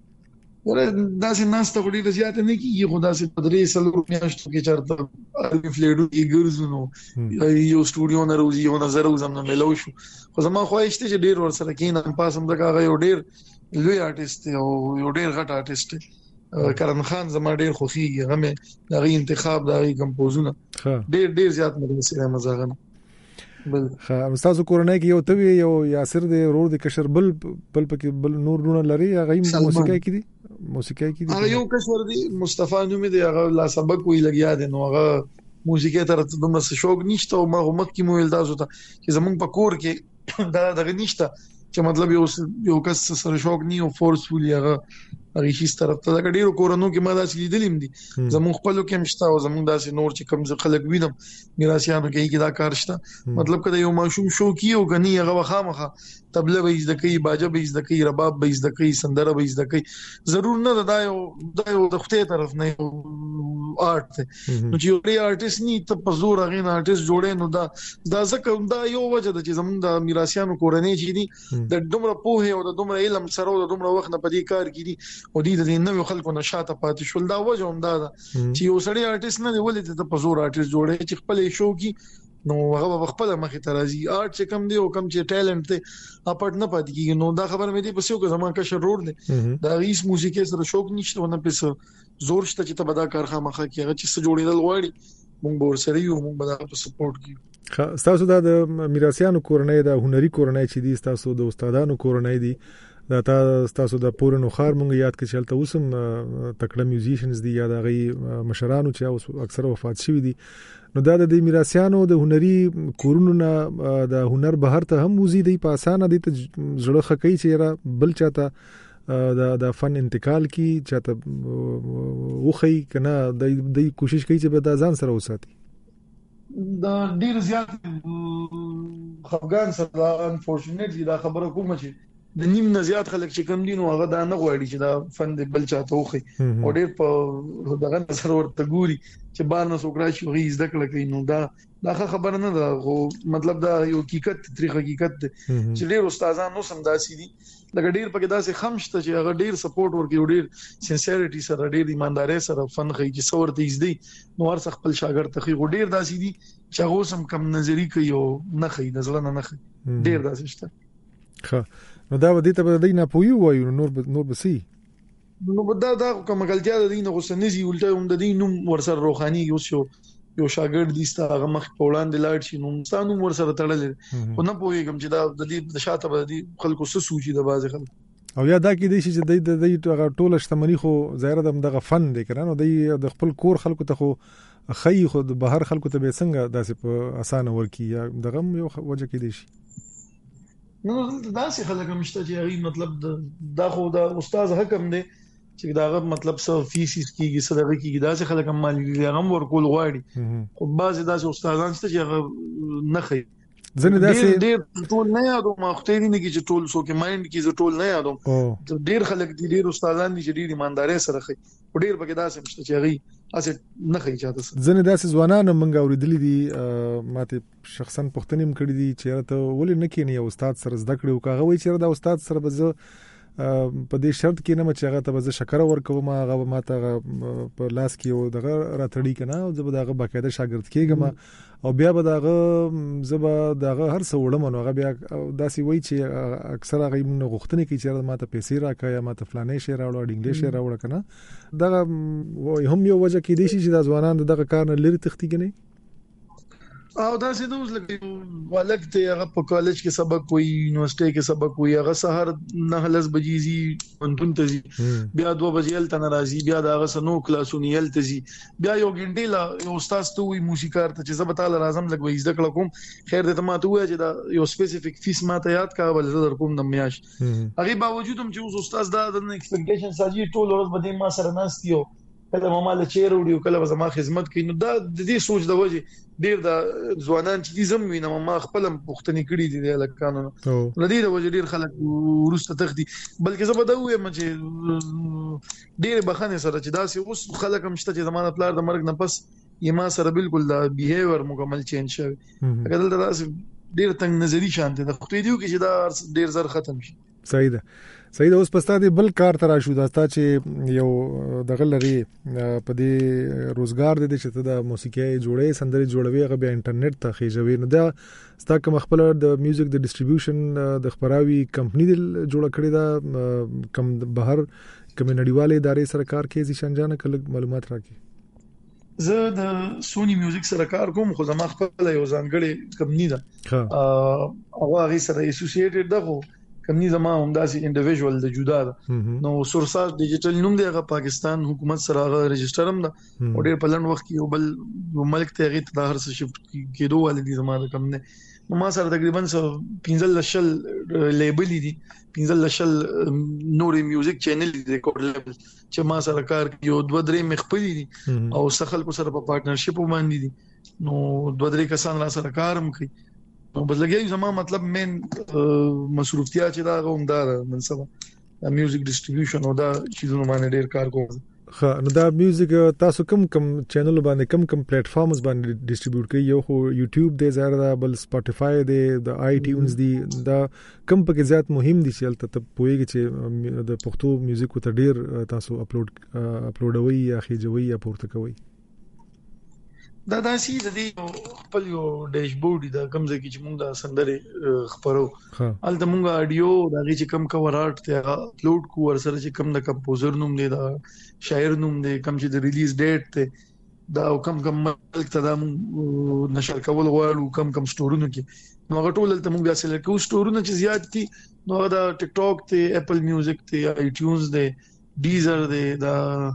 داسې ناسته وړي د زیات نه کیږي خدا سي پدري سلو میاشتو کې چرته اربي فلیډو کې ګرځونو یو سټوډیو نه روزي یو نظر وزم نه ملو شو خو زما خوښته چې ډیر ور سره کینم پاسم دغه یو ډیر لوی آرټیست او یو ډیر غټ آرټیست کرن خان زما ډیر خوخيږي هغه دغه انتخاب دغه کمپوزونه ډیر زیات مدرسې مزاغنه بل استاد کورنۍ کې یو توی یو یاسر د رور د کشر بل پکې بل نور لونه لري هغه موسیقي کې دي هغه یو کشر دی مصطفی نوم دی هغه لا سبق وی لګیا دی نو هغه موسیقي تر دومره شوق نشته او ما مخکې مو ویل تاسو ته چې زمونږ په کور کې دا دغه نشته چې مطلب یو کس سره شوق نی او فورسفولي هغه هیڅ طرف ته دا ډیرو کورونو کې ما داسې لیدلم دي زموږ خپل کې مشته او زموږ داسې نور چې کم خلک وینم میراثیانو کې دا کار شته مطلب کله یو ماشوم شو کیو غنی هغه خامخه تبله به زده کوي باجه به زده کوي رباب به زده کوي سندره به زده کوي ضرور نه دا یو د خپل طرف نه آرټ نو چې یو آرټیست ني ته په زور غین آرټیست جوړې نو دا ځکه دا یو وجه ده چې زموږ د میراثیانو کورنۍ چې دي د دومره پوهه او د دومره علم سره او د دومره وخت نه پدې کار کړي او دې د نوو خلکو نشاته پاتې شول دا وجه هم دا چې یو سړی آرټیست نه دی ولې ته په زور آرټیست جوړې چې خپل شو کې نو هغه خپل مخې ته راځي آرټ چې کم دی او کم چې ټیلنټ دی اپټ نه پاتې کیږي نو دا خبر مې دی په څو کې زما کشر روډ دی دا هیڅ موسیقي سره شوق نشته ونه پس زور شته چې ته به دا کار خامخا کیږي چې څه جوړېدل غواړي مونږ به ورسره یو مونږ به دا سپورټ کیو تاسو د میراثیانو کورنۍ د هنري کورنۍ چې دي تاسو د استادانو کورنۍ دي دا تاسو د پورنو خار مونږ یاد کې چلته اوسم تکړه میوزیشنز دي یا د غي مشرانو چې اکثر وفات شوی دي نو دا د میراثیانو د هنري کورونو نه د هنر بهر ته هم وزي دی په اسانه دي ته زړه خکې چې را بل چاته د فن انتقال کی چاته وخی کنه د کوشش کوي چې به د ځان سره وساتي دا ډیر زیات خفغان سره انفورچونټلی دا خبره کوم چې د نیم نه زیات خلک چې کم دي نو هغه دا نه غواړي چې دا فن د بل چاته وخی او ډیر په دغه نظر ورته ګوري چې بار نه سوکرا شي غي زده کړه کوي نو دا خبره نه ده خو مطلب دا یو حقیقت تاریخ حقیقت چې ډیر استادان نو سم داسي دي لکه ډیر پکې داسې خمشته چې هغه ډیر سپورټ ورکوي ډیر سنسیریټي سره ډیر ایمانداري سره فن کوي چې څور ته زده نو ورڅ خپل شاګرد ته خو ډیر داسي دي چې هغه سم کم نظری کوي او نه خي نظر نه خي ډیر داسې شته ښه نو دا ودی ته د نه پوي وایو نور بسي نو دا کوم غلطیا د دین غوسنزي ولټه هم د دین نوم ورسره روحاني یو شاګرد دي ستاره مخ په وړاندې لاړ شي نو ستانو ورسره تړل خو نه پوهیږم چې دا د دې شاته به دي خلکو څه سوچي د بازي خلک او یا دا کې دي چې د ټوله شتمنۍ خو ظاهر دغه فن دی کنه نو د خپل کور خلکو ته خو خی خو د بهر خلکو ته به څنګه داسې په اسانه ورکی یا دغه یو وجه کې دي شي نو داسې خلک مشته چې هغه مطلب دا خو د استاد حکم دی چې داغه مطلب څه فیسیس کیږي صدقه کیږي داسې خلک هم مالي هغه ورکول غواړي خو بعضی داسې استادان چې هغه نه خي ځنه داسې ډېر ټول نه یادو ما خو ته نه کې چې ټول سو کې مایند کې ټول نه یادو ډېر خلک دي ډېر استادان دي چې ډېر ایمانداري سره خي ډېر پکې داسې مشته چې هغه اسه نه خي چاته ځنه داسې ځوانان منګه اوریدلې دي ماته شخصا پښتنیم کړی دي چې ته ولې نه کینی استاد سره زده کړو کاغه وای چې دا استاد سره به په دې شرط کې نه چې هغه ته به شکر ورکوم هغه ماته په لاس کې او دغه راتړی کنه او زه به دغه باقاعده شاګرد کېږم او بیا به دغه زبا دغه هر څه وړم نو هغه بیا داسې وای چې اکثر هغه موږ غوښتنه کوي چې ماته پیسې راکړه یا ماته فلانه شی راوړ انګلیش شی راوړ کنه دغه هم یو وجه کې دي چې د ځوانان دغه کار نه لري تختی کني او دا سې دوز لکه ولک ته هغه په کالج کې سبق وي یونیورسيټي کې سبق وي هغه سحر 9:00 بجې زی پنځون ته زی بیا 2 بجې ال ته ناراضي بیا دا هغه سنو کلاسونه ال ته زی بیا یو ګنټه لا یو استاد ته وي موسیقار ته چې زبطاله لازم لګوي زده کړه کوم خیر دې ته ماته وای چې دا یو سپیسیفیک فیس ماته یاد کا بل زه در کوم د میاش هغه باوجود هم چې استاد دا د ایکسپیکټیشن ساجي ټول ورځ بده ما سره ناستیو کله ما له چیر وړي کله زما خدمت کوي نو دا د دې سوچ د وجه ډیر د ځوانان چې زم وینم ما خپل پښتني کړي دي د قانون ندی د وجه ډیر خلک ورسته تخدي بلکې زه بده وایم چې ډیر بخنه سره چې دا سي اوس خلک هم شته چې زمانه پلار د مرګ نه پس یما سره بالکل دا بیهیویر مکمل چینج شوی اگر دا ډیر تنگ نظری شانته د خو دیو کې چې دا ډیر زر ختم شي صحیح ده اوس پستا دی بل کار تر شو دا ستا چې یو دغه لري په دې روزګار دي چې ته د موسیقي جوړې سندري جوړوي هغه به انټرنیټ ته خېجوي نو دا ستا کوم خپل د میوزیک د ډیسټریبیوشن د خبراوي کمپنی جوړ کړی دا کم بهر کوم نړیواله ادارې سره کار کوي ځکه شنجانه کله معلومات راکړي زه د سونی میوزیک سره کار کوم خو زما خپل یو ځانګړی کمپنی ده هغه سره ایسوسییټډ ده کمنی زما همداسي انډیویډوال د جدا ده نو سورساج ډیجیټل نوم دی هغه پاکستان حکومت سره هغه ريجستره هم ده او ډېر په لن وخت کې یو بل ملک ته غي ته هر څه شفت کېدو ولې دي زما د کمنه نو ما سره تقریبا 15 لشل لیبل دي 15 لشل نوري میوزیک چینل دي ریکورډ لیبل چې ما سره کار یو 2-3 مخپل دي او سخل کو سره په پارټنرشپ باندې دي نو 2-3 کسان را سره کارم کوي نو بس لګي زما مطلب مین مصروفتیا چې دا غوندار من سبا د میوزیک ډیسټریبیوشن او دا چیزونه باندې ډیر کار کوم خا نو دا میوزیک تاسو کوم چینل باندې کوم پلیټ فارمز باندې ډیسټریبیوټ کوي یو خو یوټیوب دی زړه دا بل سپاټیفای دی د آی ټیونز دی دا کوم پکې زیات مهم دي چې تل ته پوهیږي چې د پښتو میوزیک ته ډیر تاسو اپلوډوي یا خېجوي یا پورته کوي دا داسي د دې خپل یو ډیشبورډ د کوم ځای کې چې موږ د سندره خبرو الته موږ اډیو دا چې کم کور آرټ ته اپلوډ کو ورسره چې کم د کمپوزر نوم دی دا شاعر نوم دی کم چې د ریلیز ډیټ ته دا کم ملک ته دا نشر کول غواړو کم سټورونو کې نو غټول ته موږ بیا سلیکټ کوو سټورونه چې زیات دي نو دا ټیک ټاک ته اپل میوزیک ته آی ټیونز دی ډیزر دی دا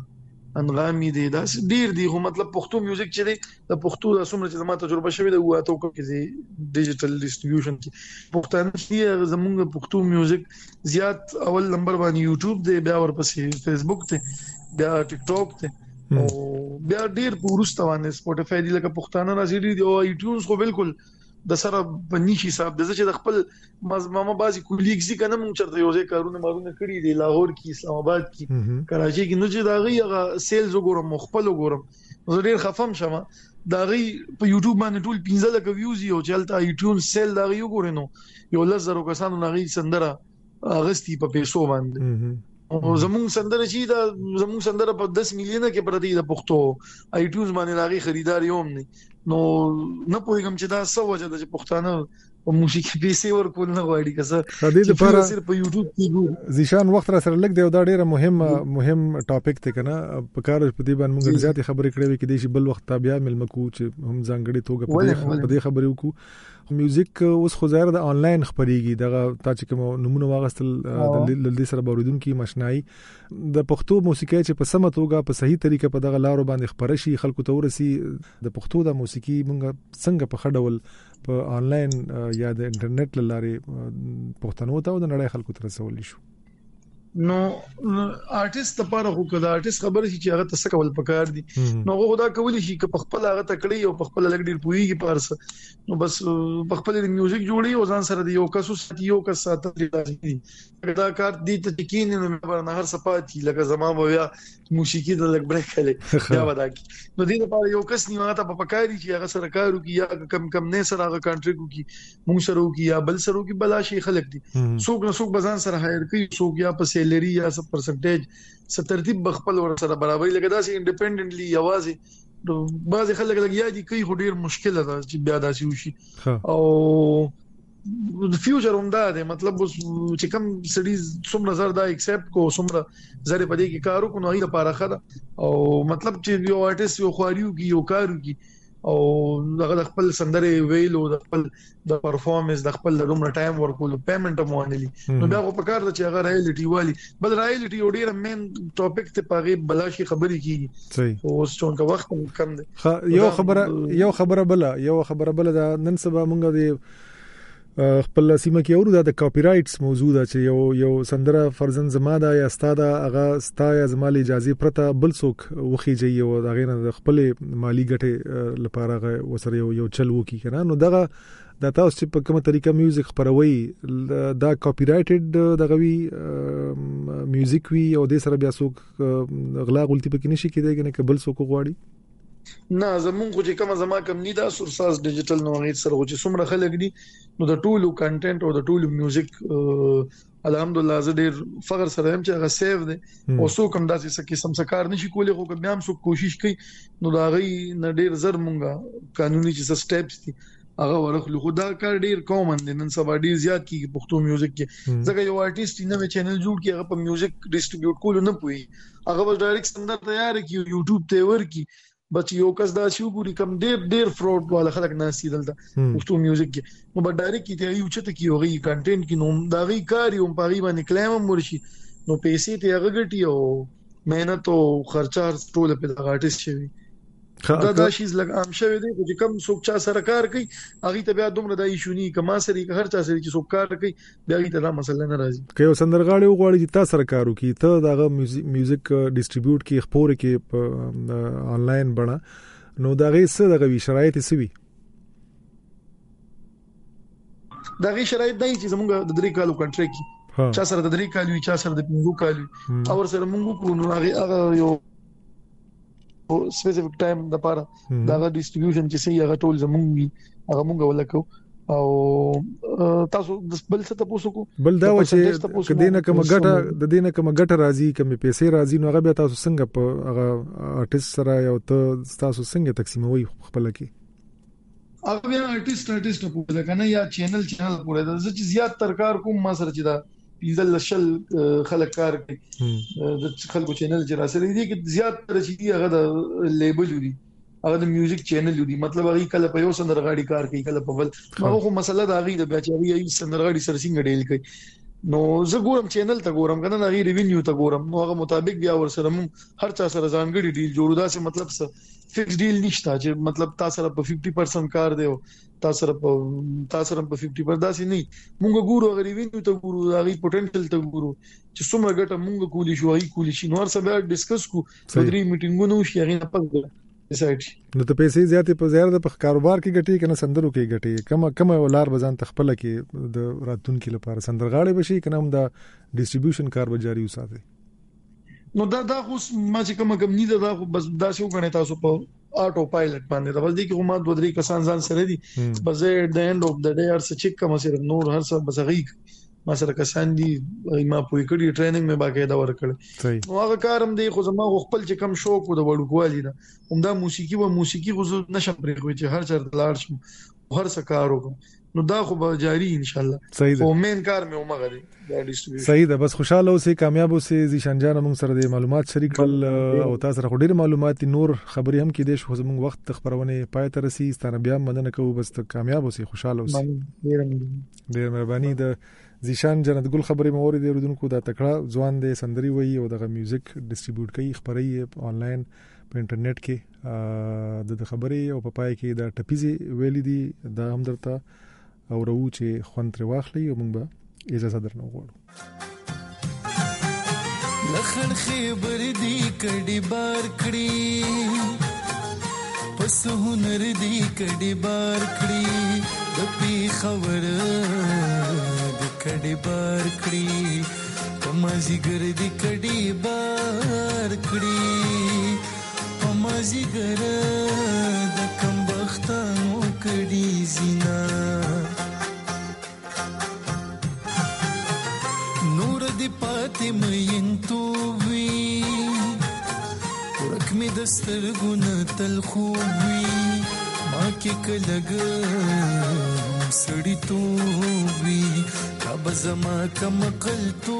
انغامي دي دا ډیر دي خو مطلب پښتو میوزیک چې دی د پښتو د څومره چې زما تجربه شوې ده واته کوم کې ډیجیټل ډیسټریبیوشن کې پښتانه چې زمونږ پښتو میوزیک زیات اول نمبر باندې یوټیوب دی بیا ورپسې فیسبوک ته بیا ټیک ټاک ته او بیا ډیر پورسته باندې سپوټیفای دی لکه پښتانه راځي دی او ایټیونز خو بالکل د سره بنيشي صاحب د چې د خپل ماما بازي کولیګز دي کنه مونږ چرته یو ځای کارونه مارونه کړی دي لاهور کې اسلام آباد کې کراچي کې نو چې دا غي سیلز وګورم مخبل وګورم زه ډیر خفم شمه دا غي په یوټیوب باندې ټول 15 لک ویوز یو چلته ایټیونز سیل دا غي وګورنو یو لزر کسانو نغي سندره اغستی په پیسو باندې او زمون سندره چې دا زمون سندره په 10 میلیونه کې پرتی د پښتو ایټیونز باندې لاغي خریدار یوم نه نو نه پوهیږم چې دا څه وجه ده چې پښتانه په موسیقي پیسې ورکول نه غواړي که څه د دې لپاره صرف په یوټیوب کې ګور ځیشان وخت را سره لګ دی دا ډیره مهم ټاپک ته کنه په کار په دې باندې موږ زیات خبرې کړې وې کې د بل وخت تابع ملمکو چې هم ځانګړي توګه په دې خبرې وکړو میوزیک اوس خو ظاهر د انلاین خبريږي دغه تا چې کوم نمونه واغستل د دې سره باوریدونکو مشنای د پښتو موسیقي چې په سمه توګه په صحیح طریقه په دغه لارو باندې خبره شي خلکو ته ورسي د پښتو د موسیقي مونږ څنګه په خډول په انلاین یا د انټرنیټ لارې پښتنو ته او د نړۍ خلکو ته رسول شو نو آرټیست لپاره خو کدا آرټیست خبر شي چې هغه تاسو کول پکار دي نو خدا کولی شي چې په خپل هغه تکړی او په خپل لګ ډیر پويږي پارس نو بس په خپل میوزیک جوړي او ځان سره دی یو کس ساتي یو کس ساتي دا کار دي ته تکین نو نه هر صفاتي لکه زما بیا موسیقي د لګ بریک کړي یا ودا کی نو دې لپاره یو کس نیو ته په پکاري چې هغه سره کارو کی یا کم نه سره هغه کانټریکټ کی مونږ سره کی یا بل سره کی بلا شي خلک دي څوک نه څوک بزان سره هایر کوي څوک یا په سیلری یا څه پرسنټیج څه ترتیب بخپل ور سره برابرۍ لګا داسې انډیپندنټلی یوازې بعض خلک لګیا دي کوي خو ډیر مشکل ده چې بیا داسې وشي او د فیوچر هم دا دی مطلب چې کوم سټډیز څومره زر دا ایکسپټ کو څومره زر په دې کې کارو کو نو هغه لپاره خره او مطلب چې یو آرټیست یو خواریو کې یو کارو کې او دغه خپل سندره ویلو د خپل د پرفورمنس د خپل دومره ټایم ورکول پیمنٹ هم وانلی نو بیا په کار د چې هغه رایلټي والی بل رایلټي وړي مین ټاپک ته پاغي بلاشي خبري کیږي صحیح او څون کا وخت کم دی یو خبره بل دا نن سبا مونږ د خپل سیمه کې اورو د کاپی رائټس موضوع ده چې یو سندره فرزن زما دا یا استاد هغه ستا یا زمالي اجازه پرته بل څوک وخیږي او دا غینه د خپل مالی ګټه لپاره وسره یو چل وکي کنه نو دغه د تاسو چې په کومه طریقه میوزیک خبروي دا کاپی رائټډ دغه وی میوزیک وی او د سره بیا څوک غلا غلطي پکې نشي کېدای کنه کبل څوک غواړي نه زمونږ چې کوم زما کم ني دا سورساس ډیجیټل نو غیر سره چې څومره خلک دي نو د ټولو کنټینټ او د ټولو میوزیک الحمدلله زه ډیر فخر سره هم چې هغه سیو دي او څو کوم داسې قسم سکار نشي کولای خو بیا هم څو کوشش کوي نو دا غي نه ډیر زر مونږه قانوني چې سټیپس دي هغه ورخلو خو دا کار ډیر کومن دي نن سبا ډیر زیات کیږي پښتو میوزیک کې ځکه یو آرټیست نوې چینل جوړ کړي هغه په میوزیک ډیسټریبیوټ کول نه پوي هغه بس ډایرکټ سندر تیار کی یوټیوب ته ورکی بچ یو کس دا شو ګوري کم ډیر فراډ والا خلک ناسي دلته پښتو میوزیک کې نو بل ډایرکټ کی ته یو چته کی وغي کنټینټ کې نو دا غي کار یو په غي باندې کلیم مرشي نو پیسې ته هغه ګټي او مهنت او خرچه ټول په دغه آرټیست شوی دا شیز لګ عام شوی دی چې کم څوک چا سره کار کوي هغه ته بیا دومره د ایشونی کما سره هر چا سره چې څوک کار کوي بیا هغه ته دا مسله نه راځي که یو سندرغاړي وغواړي چې تاسو سره کار وکړي ته دغه میوزیک ډیسټریبیوټ کې خبره کې په آنلاین بڼه نو دا غي څه دغه شرایط سوي دا غي شرایط دی چې زموږ د 3 کالو کنټریکټ چا سره د 3 کالو چا سره د 5 کالو او سره موږ کو نو هغه یو سپیسیفیک ټایم د پاره دا ډیسټریبیوشن چې سي هغه ټول زمونږ هغه مونږ ولکو او تاسو بل څه تاسو کو بل دا و چې کدينه کوم ګټه د دینه کوم ګټه راځي کوم پیسې راځي نو هغه به تاسو څنګه په هغه آرټیست سره یو ته تاسو څنګه تقسیموي خپل کې هغه بیا آرټیست په لکنه یا چینل پورې د چې زیات ترکار کوم ما سره چې دا پیزل شل خلک کار کوي د خلکو چینل چې راسره دي چې زیات تر شي هغه د لیبل دي هغه د میوزیک چینل دي مطلب هغه کله په یو سندرغاړي کار کوي کله په بل هغه خو مسله دا غي د بچي یې سندرغاړي سره څنګه ډیل کوي نو زه ګورم چینل ته ګورم کنه هغه ریوینیو ته ګورم نو هغه مطابق بیا ور سره هر چا سره ځانګړي ډیل جوړو دا څه مطلب څه فکس ډیل نشته چې مطلب تاسو سره په 50% کار دی تاسو سره په 50% داسې نه مونږ ګورو هغه ریوینیو ته ګورو هغه پوتنشل ته ګورو چې څومره ګټه مونږ کولی شو هغه کولی شي نو هر څه بیا ډیسکس کو په 3 میټینګونو شي هغه نه پد نو ته پیسې زیاتې په زیات په کاروبار کې ګټي کنه سندرو کې ګټي کم ولار بزان تخپل کې د راتونکو لپاره سندرغاړي بشي کنه هم د ډیسټریبیوشن کار به جاری وساتي نو دا خو ما چې کوم نه دا بس دا شو غنه تاسو په آټو پایلټ باندې دا بس دي چې ما 2-3 کسان ځان سره دي بس د اند اف د ډے ار څه چیک کوم سره نور هر څه بس غي ما سره کسان دي ما پوي کړی ټریننګ مې باقاعده ورکړ نو هغه کارم دی خو زما خپل چې کم شوق د وړو کوالي دا همدا موسیقي خو نشم پرې خو چې هر چر لاړ شم هر څه کار وکم نو دا خو به جاری ان شاء الله او مین کار مې ومغه دی دا ډیسټریبیوشن صحیح ده بس خوشاله اوسې کامیاب اوسې ذیشان جان موږ سره د معلومات شریک او تاسو سره ډېر معلومات نور خبري هم کې دي شو زموږ وخت خبرونه پای ته رسي ستانه بیا مننه کوو بس ته کامیاب اوسې خوشاله اوسې ډېر مهرباني ده ذیشان جنت ګل خبري موري دي رودونکو دا تکړه ځوان دي سندري وي او د میوزیک ډیسټریبیوټ کوي خبري آنلاین په انټرنیټ کې د خبري او په پای کې دا ټپيزي ویلي دي دا هم درته او راو چې خوان تر واخلي او موږ به اجازه درنو غواړو لخر خبر دی کډي بار کړی پس هنر دی کډي بار کړی د پی خبر د کډي بار کړی پمازي ګر دی کډي بار کړی پمازي ګر د کم بختانو کډي زینا پاتې مې تو وی ورک می دستر ګن تل خو وی ما کې کلګ سړی تو وی کب زما کم قل تو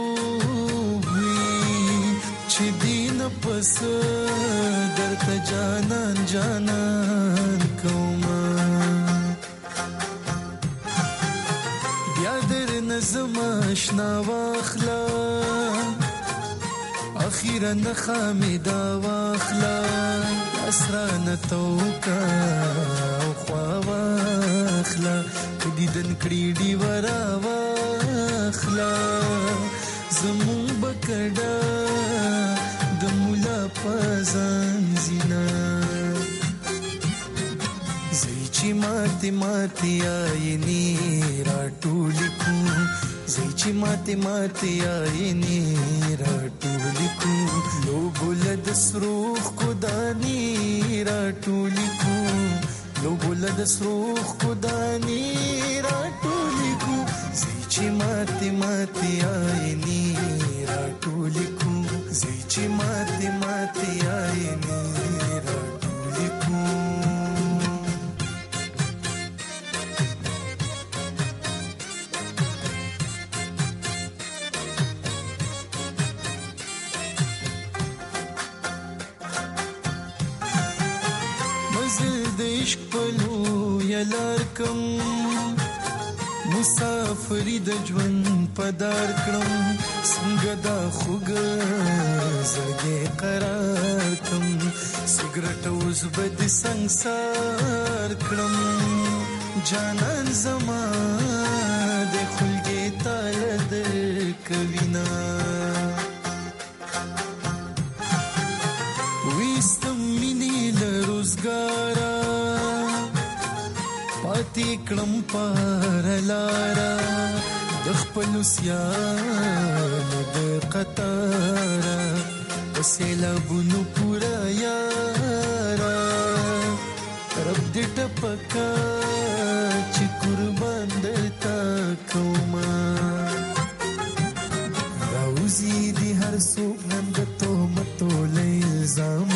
وی چې دین پس درته جانان جانان کو زماشنا واخلا اخیرا نخامیدا واخلا اسران توکا او خوا واخلا دیدن کړي دی ورا واخلا زمون بکډا د مولا پزان زینا زیچی ماتی ماتی آینی را ټولیکو زیچی ماتی ماتی آینی را ټولیکو لو بلد سروخ کو دانی را ټولیکو لو بلد سروخ کو دانی را ټولیکو زیچی ماتی ماتی آینی را ټولیکو زیچی ماتی ماتی آینی را ټولیکو لارکم مسافری د ژوند پدار کړم څنګه دا خوګ زړګي قرار کړم سیګریټ اوس بد سنگسار کړم جانان زما د خلګي تاله د کوینا وستم مینې له روزګارا پاتې کړم پر لارا د خپل سیانو د قطارا وسیلابونو پورا یارا رب دې ټپکا چې قربان درتا کوما راوزي دي هر څوک نن د تهمتو له الزام